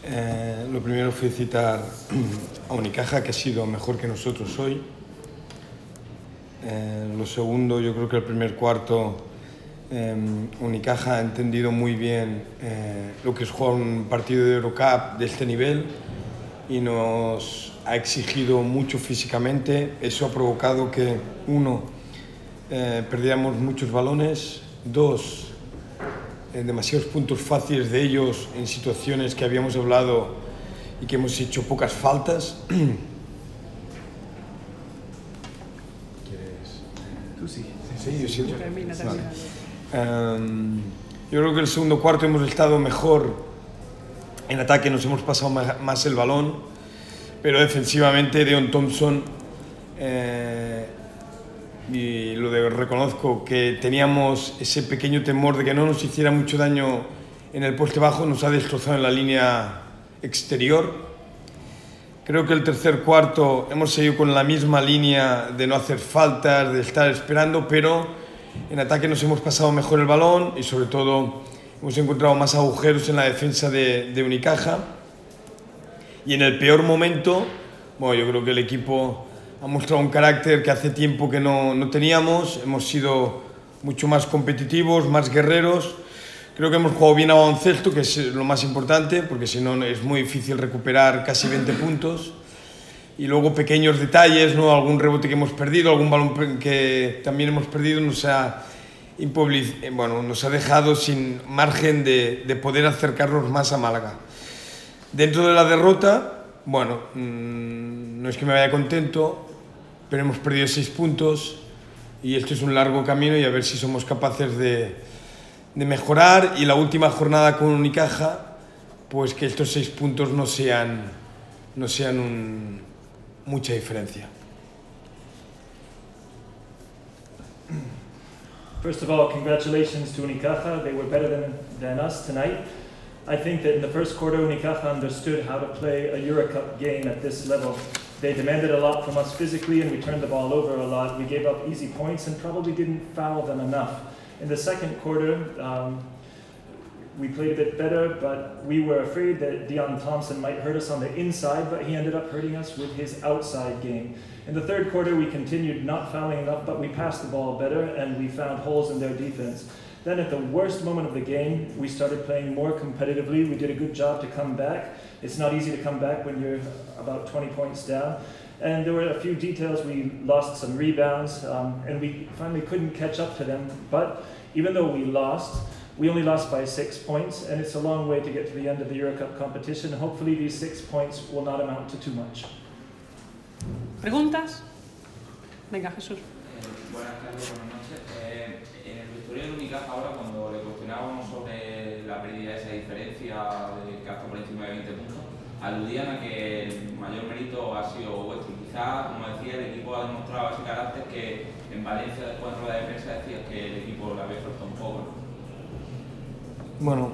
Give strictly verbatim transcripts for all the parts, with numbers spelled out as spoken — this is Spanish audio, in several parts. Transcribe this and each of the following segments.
Eh, lo primero, felicitar a Unicaja, que ha sido mejor que nosotros hoy. Eh, lo segundo, yo creo que el primer cuarto, eh, Unicaja ha entendido muy bien eh, lo que es jugar un partido de Eurocup de este nivel y nos ha exigido mucho físicamente. Eso ha provocado que, uno, eh, perdiéramos muchos balones, dos, eh, demasiados puntos fáciles de ellos en situaciones que habíamos hablado y que hemos hecho pocas faltas. Tú sí. Sí, yo sí. Termina, Vale. termina. Um, yo creo que el segundo cuarto hemos estado mejor en ataque, nos hemos pasado más, más el balón, pero defensivamente Deon Thompson, eh, y lo de, reconozco que teníamos ese pequeño temor de que no nos hiciera mucho daño en el poste bajo, nos ha destrozado en la línea exterior. Creo que el tercer cuarto hemos seguido con la misma línea de no hacer faltas, de estar esperando, pero en ataque nos hemos pasado mejor el balón y sobre todo hemos encontrado más agujeros en la defensa de, de Unicaja. Y en el peor momento, bueno, yo creo que el equipo ha mostrado un carácter que hace tiempo que no, no teníamos. Hemos sido mucho más competitivos, más guerreros. Creo que hemos jugado bien a baloncesto, que es lo más importante, porque si no es muy difícil recuperar casi veinte puntos. Y luego pequeños detalles, ¿no? Algún rebote que hemos perdido, algún balón que también hemos perdido, nos ha, bueno, nos ha dejado sin margen de, de poder acercarnos más a Málaga. Dentro de la derrota, bueno, mmm, no es que me vaya contento, pero hemos perdido seis puntos y esto es un largo camino y a ver si somos capaces de, de mejorar. Y la última jornada con Unicaja, pues que estos seis puntos no sean, no sean un, mucha diferencia. First of all, congratulations to Unicaja. They were better than, than us tonight. I think that in the first quarter, Unicaja understood how to play a Eurocup game at this level. They demanded a lot from us physically and we turned the ball over a lot. We gave up easy points and probably didn't foul them enough. In the second quarter, um, we played a bit better, but we were afraid that Deon Thompson might hurt us on the inside, but he ended up hurting us with his outside game. In the third quarter, we continued not fouling enough, but we passed the ball better and we found holes in their defense. Then at the worst moment of the game, we started playing more competitively. We did a good job to come back. It's not easy to come back when you're about twenty points down. And there were a few details. We lost some rebounds, um, and we finally couldn't catch up to them. But even though we lost, we only lost by six points, and it's a long way to get to the end of the Eurocup competition. Hopefully these six points will not amount to too much. ¿Preguntas? Venga, Jesús. Eh, buenas tardes, buenas noches. Eh, en el vestuario de Unicaja ahora, cuando le cuestionábamos sobre la pérdida de esa diferencia de que hasta por encima de veinte puntos, aludían a que el mayor mérito ha sido vuestro. Quizás, como decía, el equipo ha demostrado ese carácter que en Valencia, después de la defensa, decías que el equipo la había soltado un poco, ¿no? Bueno,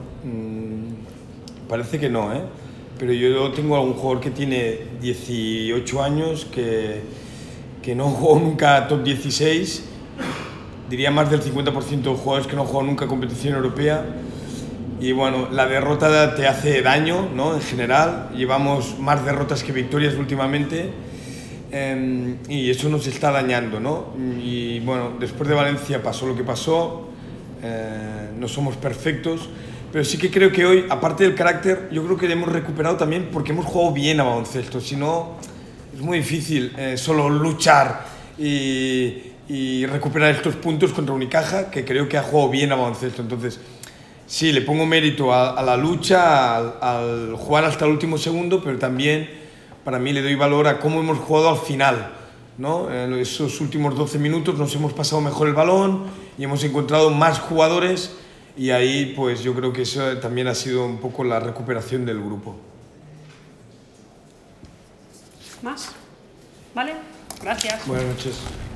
mmm, parece que no, ¿eh? Pero yo tengo algún jugador que tiene dieciocho años, que, que no jugó nunca top dieciséis, diría más del cincuenta por ciento de jugadores que no han jugado nunca competición europea. Y bueno, la derrota te hace daño, ¿no? En general, llevamos más derrotas que victorias últimamente, eh, y eso nos está dañando, ¿no? Y bueno, después de Valencia pasó lo que pasó, eh, no somos perfectos, pero sí que creo que hoy, aparte del carácter, yo creo que hemos recuperado también porque hemos jugado bien a baloncesto. Si no, es muy difícil eh, solo luchar y, y recuperar estos puntos contra Unicaja, que creo que ha jugado bien a baloncesto. Entonces, sí, le pongo mérito a, a la lucha, al, al jugar hasta el último segundo, pero también para mí le doy valor a cómo hemos jugado al final, ¿no? En esos últimos doce minutos nos hemos pasado mejor el balón y hemos encontrado más jugadores. Y ahí, pues yo creo que eso también ha sido un poco la recuperación del grupo. ¿Más? ¿Vale? Gracias. Buenas noches.